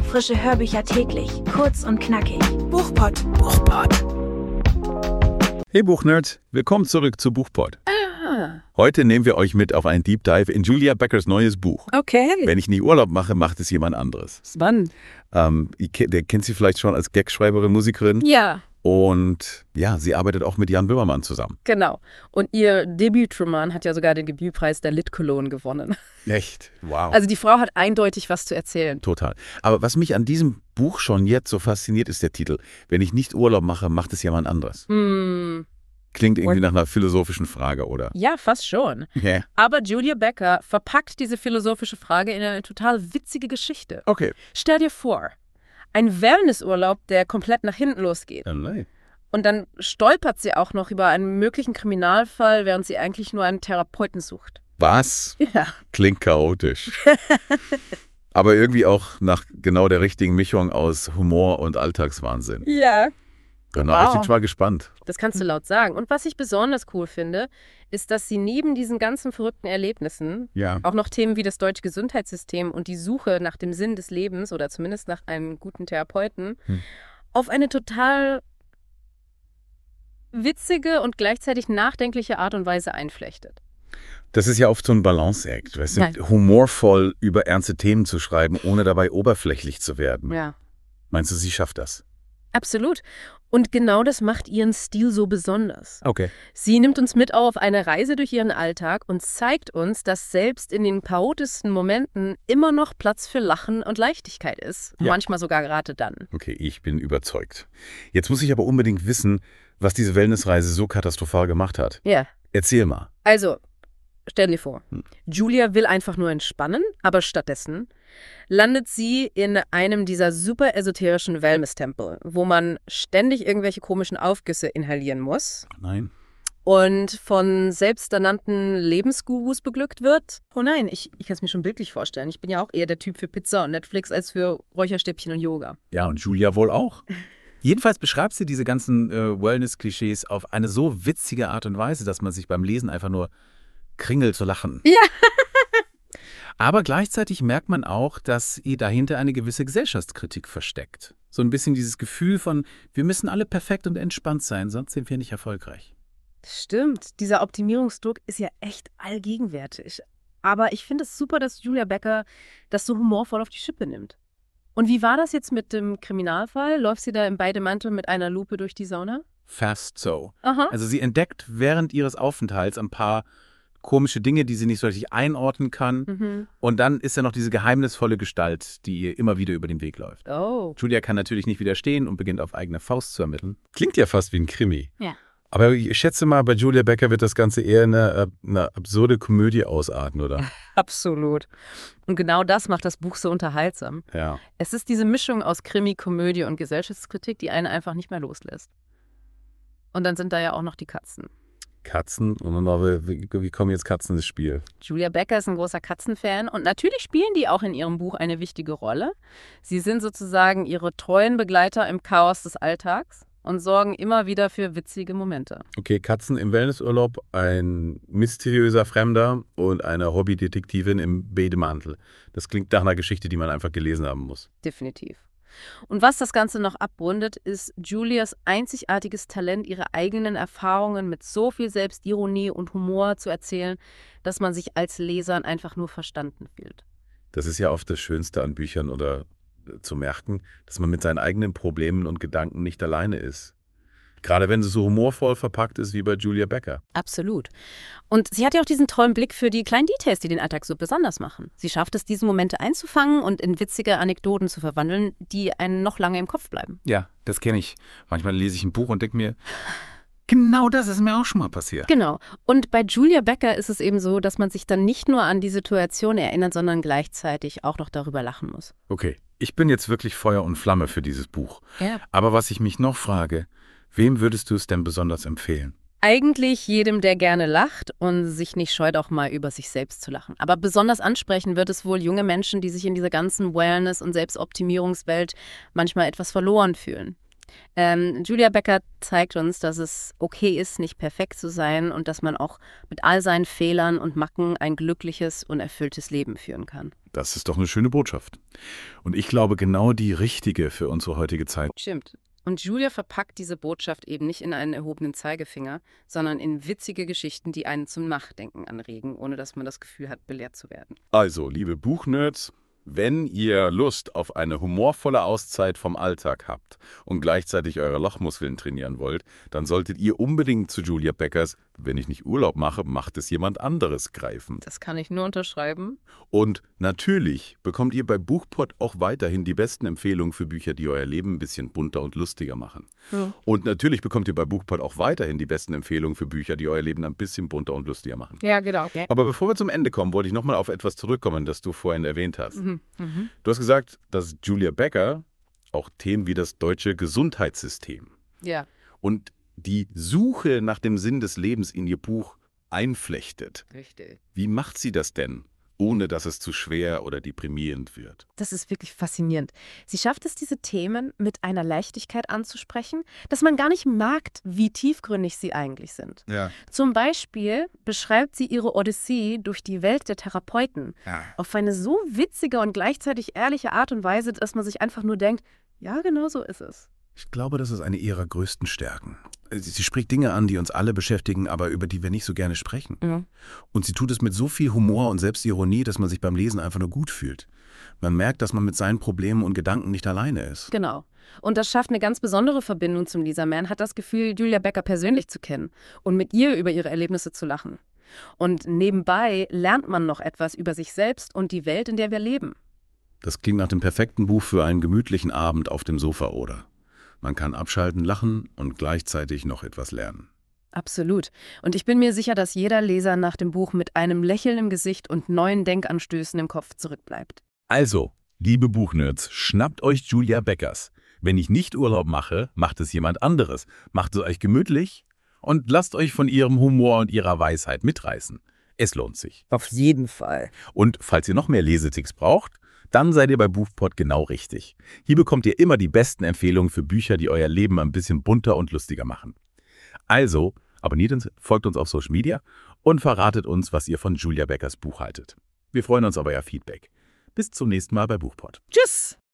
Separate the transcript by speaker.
Speaker 1: Frische Hörbücher täglich, kurz und knackig.
Speaker 2: Buchpod.
Speaker 3: Hey Buchnerds, willkommen zurück zu Buchpod. Heute nehmen wir euch mit auf einen Deep Dive in Julia Beckers neues Buch.
Speaker 2: Okay.
Speaker 3: Wenn ich nie Urlaub mache, macht es jemand anderes.
Speaker 2: Spannend.
Speaker 3: Der kennt sie vielleicht schon als Gagschreiberin, Musikerin.
Speaker 2: Ja,
Speaker 3: Und ja, sie arbeitet auch mit Jan Böhmermann zusammen.
Speaker 2: genau. Und ihr Debütroman hat ja sogar den Debütpreis der Lit-Cologne gewonnen.
Speaker 3: Echt? Wow.
Speaker 2: Also die Frau hat eindeutig was zu erzählen.
Speaker 3: Total. Aber was mich an diesem Buch schon jetzt so fasziniert, ist der Titel. Wenn ich nicht Urlaub mache, macht es jemand anderes. Klingt irgendwie nach einer philosophischen Frage, oder?
Speaker 2: Ja, fast schon.
Speaker 3: Ja.
Speaker 2: Aber Julia Becker verpackt diese philosophische Frage in eine total witzige Geschichte.
Speaker 3: Okay.
Speaker 2: Stell dir vor, ein Wellnessurlaub, der komplett nach hinten losgeht.
Speaker 3: Nein.
Speaker 2: Und dann stolpert sie auch noch über einen möglichen Kriminalfall, während sie eigentlich nur einen Therapeuten sucht.
Speaker 3: Was?
Speaker 2: Ja.
Speaker 3: Klingt chaotisch. Aber irgendwie auch nach genau der richtigen Mischung aus Humor und Alltagswahnsinn.
Speaker 2: Ja.
Speaker 3: Genau,
Speaker 2: Wow.
Speaker 3: ich bin schon mal gespannt.
Speaker 2: Das kannst du laut sagen. Und was ich besonders cool finde, ist, dass sie neben diesen ganzen verrückten Erlebnissen
Speaker 3: Ja.
Speaker 2: auch noch Themen wie das deutsche Gesundheitssystem und die Suche nach dem Sinn des Lebens oder zumindest nach einem guten Therapeuten auf eine total witzige und gleichzeitig nachdenkliche Art und Weise einflechtet.
Speaker 3: Das ist ja oft so ein Balanceact, weißt du,
Speaker 2: Nein.
Speaker 3: humorvoll über ernste Themen zu schreiben, ohne dabei oberflächlich zu werden.
Speaker 2: Ja.
Speaker 3: Meinst du, sie schafft das?
Speaker 2: Absolut. Und genau das macht ihren Stil so besonders.
Speaker 3: Okay.
Speaker 2: Sie nimmt uns mit auf eine Reise durch ihren Alltag und zeigt uns, dass selbst in den chaotischsten Momenten immer noch Platz für Lachen und Leichtigkeit ist.
Speaker 3: Ja.
Speaker 2: Manchmal sogar gerade dann.
Speaker 3: Okay, ich bin überzeugt. Jetzt muss ich aber unbedingt wissen, was diese Wellnessreise so katastrophal gemacht hat.
Speaker 2: Ja.
Speaker 3: Erzähl mal.
Speaker 2: Also, stell dir vor, Julia will einfach nur entspannen, aber stattdessen landet sie in einem dieser super esoterischen Wellness-Tempel, wo man ständig irgendwelche komischen Aufgüsse inhalieren muss
Speaker 3: Nein.
Speaker 2: und von selbsternannten Lebensgurus beglückt wird. Oh nein, ich kann es mir schon bildlich vorstellen. Ich bin ja auch eher der Typ für Pizza und Netflix als für Räucherstäbchen und Yoga.
Speaker 3: Ja, und Julia wohl auch.
Speaker 4: Jedenfalls beschreibt sie diese ganzen Wellness-Klischees auf eine so witzige Art und Weise, dass man sich beim Lesen einfach nur kringelt zu lachen.
Speaker 2: Ja.
Speaker 4: Aber gleichzeitig merkt man auch, dass ihr dahinter eine gewisse Gesellschaftskritik versteckt. So ein bisschen dieses Gefühl von, wir müssen alle perfekt und entspannt sein, sonst sind wir nicht erfolgreich.
Speaker 2: Stimmt, dieser Optimierungsdruck ist ja echt allgegenwärtig. Aber ich finde es super, dass Julia Becker das so humorvoll auf die Schippe nimmt. Und wie war das jetzt mit dem Kriminalfall? Läuft sie da im Bademantel mit einer Lupe durch die Sauna?
Speaker 4: Fast so.
Speaker 2: Aha.
Speaker 4: Also sie entdeckt während ihres Aufenthalts ein paar komische Dinge, die sie nicht so richtig einordnen kann. Und dann ist ja noch diese geheimnisvolle Gestalt, die ihr immer wieder über den Weg läuft.
Speaker 2: Oh.
Speaker 4: Julia kann natürlich nicht widerstehen und beginnt auf eigene Faust zu ermitteln.
Speaker 3: Klingt ja fast wie ein Krimi.
Speaker 2: Ja.
Speaker 3: Aber ich schätze mal, bei Julia Becker wird das Ganze eher eine absurde Komödie ausarten, oder?
Speaker 2: Absolut. Und genau das macht das Buch so unterhaltsam.
Speaker 3: Ja.
Speaker 2: Es ist diese Mischung aus Krimi, Komödie und Gesellschaftskritik, die einen einfach nicht mehr loslässt. Und dann sind da ja auch noch die Katzen.
Speaker 3: Katzen, und dann aber, wie kommen jetzt Katzen ins Spiel?
Speaker 2: Julia Becker ist ein großer Katzenfan und natürlich spielen die auch in ihrem Buch eine wichtige Rolle. Sie sind sozusagen ihre treuen Begleiter im Chaos des Alltags und sorgen immer wieder für witzige Momente.
Speaker 3: Okay, Katzen im Wellnessurlaub, ein mysteriöser Fremder und eine Hobbydetektivin im Bademantel. Das klingt nach einer Geschichte, die man einfach gelesen haben muss.
Speaker 2: Definitiv. Und was das Ganze noch abrundet, ist Julias einzigartiges Talent, ihre eigenen Erfahrungen mit so viel Selbstironie und Humor zu erzählen, dass man sich als Leser einfach nur verstanden fühlt.
Speaker 3: Das ist ja oft das Schönste an Büchern oder zu merken, dass man mit seinen eigenen Problemen und Gedanken nicht alleine ist. Gerade wenn es so humorvoll verpackt ist wie bei Julia Becker.
Speaker 2: Absolut. Und sie hat ja auch diesen tollen Blick für die kleinen Details, die den Alltag so besonders machen. Sie schafft es, diese Momente einzufangen und in witzige Anekdoten zu verwandeln, die einen noch lange im Kopf bleiben.
Speaker 4: Ja, das kenne ich. Manchmal lese ich ein Buch und denke mir, genau das ist mir auch schon mal passiert.
Speaker 2: Genau. Und bei Julia Becker ist es eben so, dass man sich dann nicht nur an die Situation erinnert, sondern gleichzeitig auch noch darüber lachen muss.
Speaker 3: Okay, ich bin jetzt wirklich Feuer und Flamme für dieses Buch.
Speaker 2: Ja.
Speaker 3: Aber was ich mich noch frage, wem würdest du es denn besonders empfehlen?
Speaker 2: Eigentlich jedem, der gerne lacht und sich nicht scheut, auch mal über sich selbst zu lachen. Aber besonders ansprechen wird es wohl junge Menschen, die sich in dieser ganzen Wellness- und Selbstoptimierungswelt manchmal etwas verloren fühlen. Julia Becker zeigt uns, dass es okay ist, nicht perfekt zu sein und dass man auch mit all seinen Fehlern und Macken ein glückliches und erfülltes Leben führen kann.
Speaker 3: Das ist doch eine schöne Botschaft. Und ich glaube, genau die richtige für unsere heutige Zeit.
Speaker 2: Stimmt. Und Julia verpackt diese Botschaft eben nicht in einen erhobenen Zeigefinger, sondern in witzige Geschichten, die einen zum Nachdenken anregen, ohne dass man das Gefühl hat, belehrt zu werden.
Speaker 3: Also, liebe Buchnerds, wenn ihr Lust auf eine humorvolle Auszeit vom Alltag habt und gleichzeitig eure Lochmuskeln trainieren wollt, dann solltet ihr unbedingt zu Julia Beckers "Wenn ich nicht Urlaub mache, macht es jemand anderes" greifen.
Speaker 2: Das kann ich nur unterschreiben.
Speaker 3: Und natürlich bekommt ihr bei Buchpod auch weiterhin die besten Empfehlungen für Bücher, die euer Leben ein bisschen bunter und lustiger machen.
Speaker 2: Ja.
Speaker 3: Und natürlich bekommt ihr bei Buchpod auch weiterhin die besten Empfehlungen für Bücher, die euer Leben ein bisschen bunter und lustiger machen.
Speaker 2: Ja, genau.
Speaker 3: Aber bevor wir zum Ende kommen, wollte ich nochmal auf etwas zurückkommen, das du vorhin erwähnt hast. Du hast gesagt, dass Julia Becker auch Themen wie das deutsche Gesundheitssystem
Speaker 2: Ja.
Speaker 3: und die Suche nach dem Sinn des Lebens in ihr Buch einflechtet.
Speaker 2: Richtig.
Speaker 3: Wie macht sie das denn, ohne dass es zu schwer oder deprimierend wird?
Speaker 5: Das ist wirklich faszinierend. Sie schafft es, diese Themen mit einer Leichtigkeit anzusprechen, dass man gar nicht merkt, wie tiefgründig sie eigentlich sind.
Speaker 3: Ja.
Speaker 5: Zum Beispiel beschreibt sie ihre Odyssee durch die Welt der Therapeuten auf eine so witzige und gleichzeitig ehrliche Art und Weise, dass man sich einfach nur denkt, ja, genau so ist es.
Speaker 3: Ich glaube, das ist eine ihrer größten Stärken. Sie spricht Dinge an, die uns alle beschäftigen, aber über die wir nicht so gerne sprechen.
Speaker 5: Ja.
Speaker 3: Und sie tut es mit so viel Humor und Selbstironie, dass man sich beim Lesen einfach nur gut fühlt. Man merkt, dass man mit seinen Problemen und Gedanken nicht alleine ist.
Speaker 2: Genau. Und das schafft eine ganz besondere Verbindung zum Leser. Hat das Gefühl, Julia Becker persönlich zu kennen und mit ihr über ihre Erlebnisse zu lachen. Und nebenbei lernt man noch etwas über sich selbst und die Welt, in der wir leben.
Speaker 3: Das klingt nach dem perfekten Buch für einen gemütlichen Abend auf dem Sofa, oder? Man kann abschalten, lachen und gleichzeitig noch etwas lernen.
Speaker 2: Absolut. Und ich bin mir sicher, dass jeder Leser nach dem Buch mit einem Lächeln im Gesicht und neuen Denkanstößen im Kopf zurückbleibt.
Speaker 6: Also, liebe Buchnerds, schnappt euch Julia Beckers. Wenn ich nicht Urlaub mache, macht es jemand anderes. Macht es euch gemütlich und lasst euch von ihrem Humor und ihrer Weisheit mitreißen. Es lohnt sich.
Speaker 7: Auf jeden Fall.
Speaker 6: Und falls ihr noch mehr Lesetipps braucht, dann seid ihr bei Buchpod genau richtig. Hier bekommt ihr immer die besten Empfehlungen für Bücher, die euer Leben ein bisschen bunter und lustiger machen. Also, abonniert uns, folgt uns auf Social Media und verratet uns, was ihr von Julia Beckers Buch haltet. Wir freuen uns auf euer Feedback. Bis zum nächsten Mal bei Buchpod.
Speaker 7: Tschüss!